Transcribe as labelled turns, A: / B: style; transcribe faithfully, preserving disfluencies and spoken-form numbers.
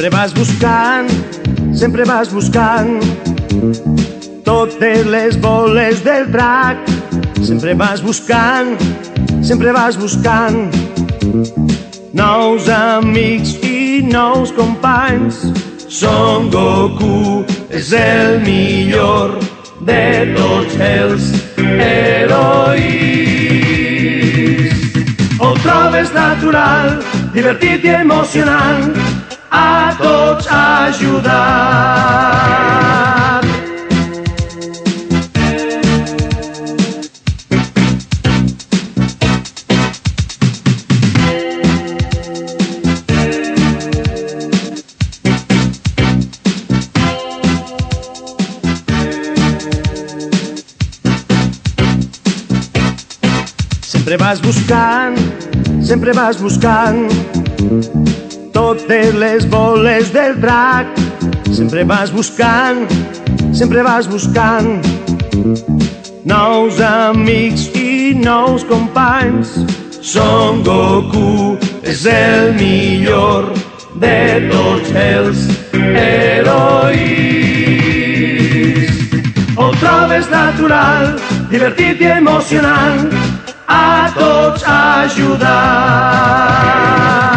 A: Sempre vas buscant, sempre vas buscant totes les boles del drac. Sempre vas buscant, sempre vas buscant nous amics i nous companys. Son Goku és el millor de tots els herois. Ho trobes natural, divertit i emocionant, a tots ajudar. Sempre vas buscant, sempre vas buscant totes les boles del drac. Sempre vas buscant, sempre vas buscant nous amics i nous companys. Son Goku és el millor de tots els herois. Ho trobes natural, divertit i emocionant, a tots ajudar.